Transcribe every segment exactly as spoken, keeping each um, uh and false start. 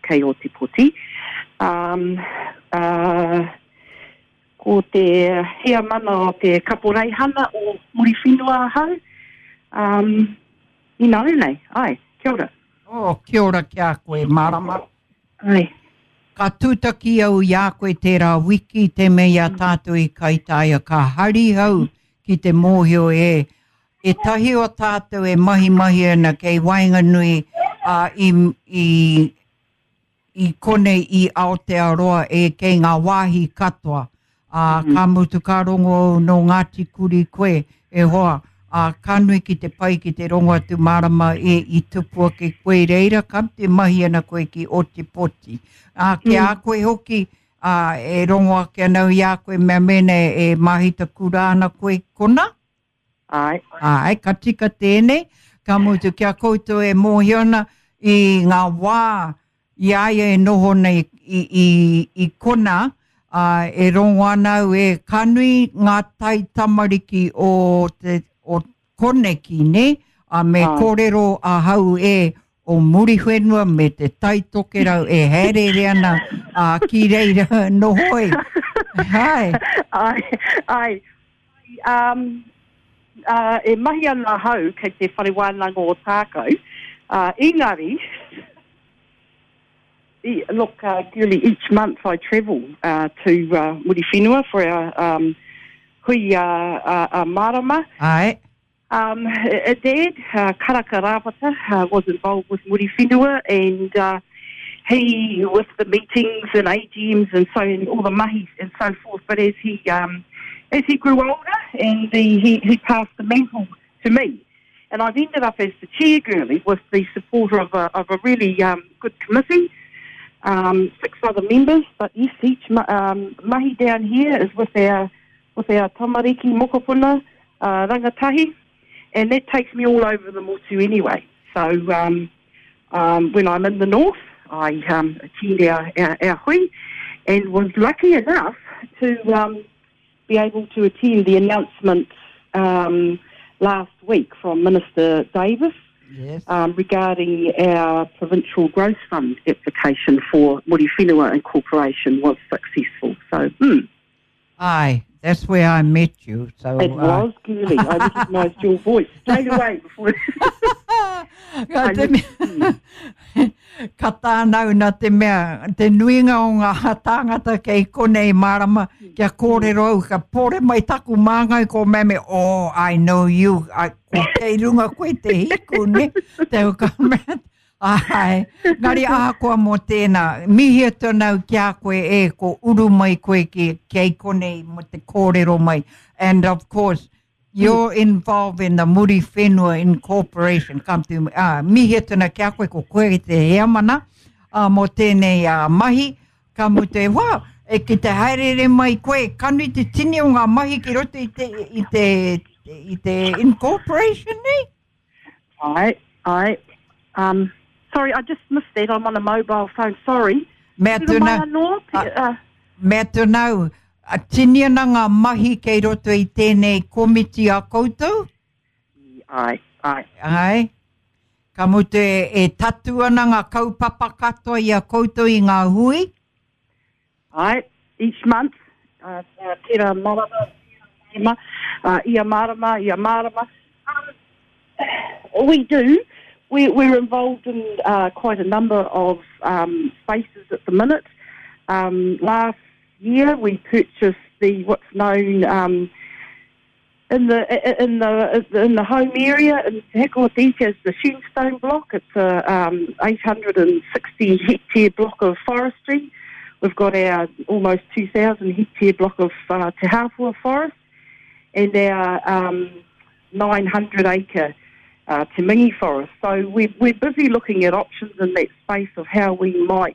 kei o te poti. Um, uh, ko te hea mana o te kaporeihana o muri whenua hau. Um, you know, nei, ai, kia ora. Oh, kia ora kia koe, marama. Ai. Ka tūtaki au ia koe tērā wiki te mea tātou i kaitaia, ka hari hau ki te mōhio e. E tahi o tātou e mahi mahi ana kei Wainganui uh, i, i, i kone i Aotearoa e kei ngā wāhi katoa. Uh, mm-hmm. Ka mutu ka rongo no Ngāti Kuri koe e hoa. Uh, ka nui ki te pai ki te rongo atu marama e i tupua ke koe reira, kam te mahi ana koe ki oti poti. Uh, ke mm. a koe hoki uh, e rongo ake anau i a koe mea mene e mahita kurana koe kona? Ai. Ai, ka tika tēnei, ka mutu kia koutou e mōhiona i ngā wā iaia e noho nei i, i, i kona, uh, e rongo anau e kanui ngā tai tamariki o te o koneki, ne? A me Ai. Kōrero a hau e o muri whenua me te tai tokerau e here reana a ki reira nohoi. Hai. Ai, ai. Um, Uh, e mahi ana hau kei te wharewānanga o tākau. Uh, engari, e, look, uh, Julie, each month I travel uh, to uh, Muri Whenua for our um, hui uh, uh, uh, marama. Ai. Um, a dad, uh, Karaka Rawata, uh, was involved with Muri Whenua, and uh, he, with the meetings and A G Ms and so, and all the mahis and so forth, but as he... Um, As he grew older, and the, he, he passed the mantle to me. And I've ended up as the chair girlie with the support of a, of a really um, good committee, um, six other members. But yes, each um, mahi down here is with our with our tamariki mokopuna uh, rangatahi, and that takes me all over the motu anyway. So um, um, when I'm in the north, I um, attend our, our, our hui, and was lucky enough to... Um, be able to attend the announcement um, last week from Minister Davis yes. um, regarding our Provincial Growth Fund application for Muri Whenua Incorporation was successful. So, hmm. Aye, that's where I met you. So It uh... was, Gurley. I recognised your voice straight away before... Ka te mea, ka tānau na te mea, te nuinga o ngā tāngata kei konei marama, kia kōrero au, ka pore mai taku māngai ko meme, oh, I know you, I, ko kei runga koe te hiku, ne? Te uka mea, ai, ngari ākoa mō tēnā, mihia tōnau kia koe e, ko uru mai koe ki kei konei mo te kōrero mai, and of course, you're involved in the Muri Whenua Incorporation. Come to uh, mihia tana kia koe ko koe te hea mana uh, mo tēnei uh, mahi. Ka mu te wā, e ki te haerere mai koe, kanui te tini o ngā mahi ki roto i te, i te, i te incorporation, ne? Ai, ai. Um, sorry, I just missed that. I'm on a mobile phone. Sorry. Mea tūna, uh, mea tūnau, a tini ana ngā mahi kei roto i tēnei komiti a koutou? Ai, ai. Ai. Ka mutu e, e tatu ana ngā kaupapa katoa i a koutou i ngā hui? Ai, each month. Uh, uh, tira marama, tira uh, ia marama, ia marama. Um, we do. We, we're involved in uh, quite a number of um, spaces at the minute. Um, last year we purchased the what's known um, in the in the in the home area in Te Heko as the Shenstone block. It's a um, eight hundred sixty hectare block of forestry. We've got our almost two thousand hectare block of uh, Te Hāpua forest and our um, nine hundred acre uh, Te Mingi forest. So we're, we're busy looking at options in that space of how we might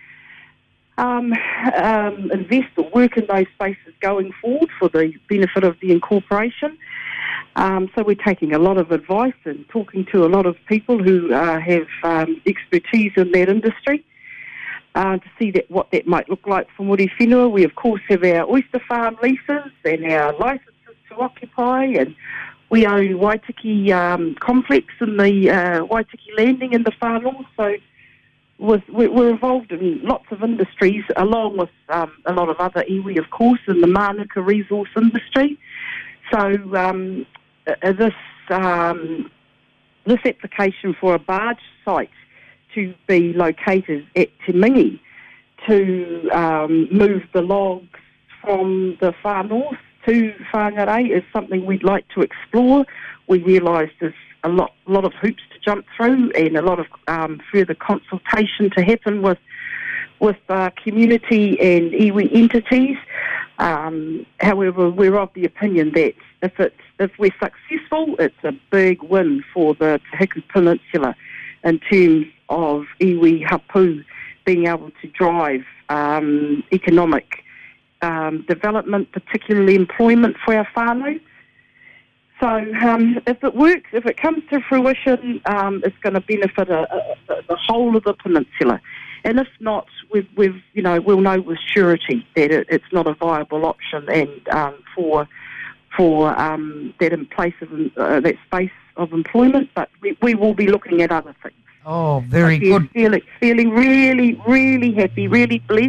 Um, um, invest or work in those spaces going forward for the benefit of the incorporation. Um, so we're taking a lot of advice and talking to a lot of people who uh, have um, expertise in that industry uh, to see that what that might look like for Muri Whenua. We, of course, have our oyster farm leases and our licences to occupy, and we own Waitaki um, complex in the uh, Waitaki landing in the whānau. So was we're, we're involved in lots of industries, along with um, a lot of other iwi, of course, in the Manuka resource industry. So um, uh, this um, this application for a barge site to be located at Te Mingi to um, move the logs from the far north to Whangarei is something we'd like to explore. We realise there's a lot, lot of hoops to jump through and a lot of um, further consultation to happen with with uh, community and iwi entities. Um, however, we're of the opinion that if it's if we're successful, it's a big win for the Te Huku Peninsula in terms of iwi hapu being able to drive um, economic um, development, particularly employment for our whānau. So um, if it works, if it comes to fruition, um, it's going to benefit a, a, a, the whole of the peninsula. And if not, we've, we've you know, we'll know with surety that it, it's not a viable option, and um, for for um, that in place of uh, that space of employment. But we, we will be looking at other things. Oh, very so good. Feeling, feeling really, really happy, really blessed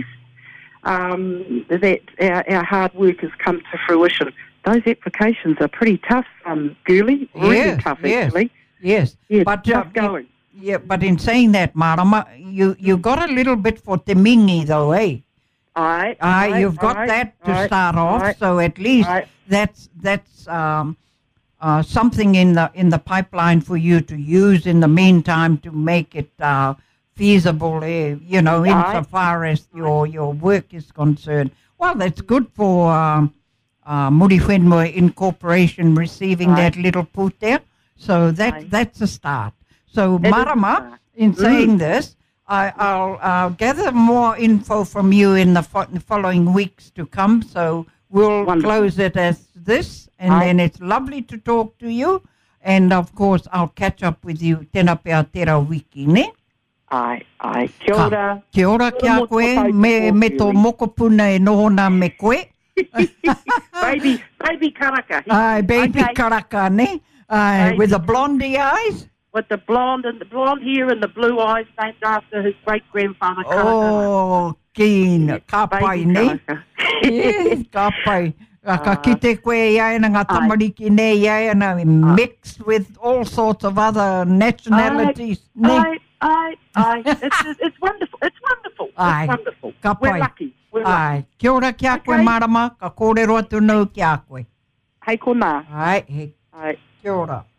um, that our, our hard work has come to fruition. Those applications are pretty tough, um, girly. Really yes, tough, yes, actually. Yes, yeah, but tough uh, going. Yeah, but in saying that, Marama, you, you got a little bit for Te Mingi, though, eh? Aye, Aye, aye, you've got aye, that to aye, start off, aye, so at least aye. that's that's um, uh, something in the in the pipeline for you to use in the meantime to make it uh, feasible, eh, you know, Aye. insofar as your your work is concerned. Well, that's good for um, uh, Muri Whenua Incorporation receiving Aye. that little put there. So that Aye. that's a start. So, It is a Marama, start. in saying Mm. this, I, I'll uh, gather more info from you in the fo- following weeks to come. So we'll Wonderful. close it as this, and Aye. then it's lovely to talk to you. And of course, I'll catch up with you tēnā pēr tērā wiki, ne? Aye, aye. Kia ora. Kia ora Kia kia ora koe, mo me, te me tō Julie. mokopuna e nohona me koe. baby, baby karaka. Aye, baby Okay. karaka, ne? Aye, Baby with the blondie eyes. With the blonde and the blonde hair and the blue eyes, named after his great grandfather. Oh, keen, ka pai, ne? Yes, ka pai. Uh, ka kite koe iai na ngā tamariki nei iai na mixed with all sorts of other nationalities. ne? Aye, aye, aye. It's, it's wonderful. It's wonderful. Aye. It's wonderful. Ka We're pai. lucky. We're lucky. Ai, kia ora kia koe Okay. marama, ka kōrero atu nau kia koe. Hei kona. Ai, he, Aye. kia ora.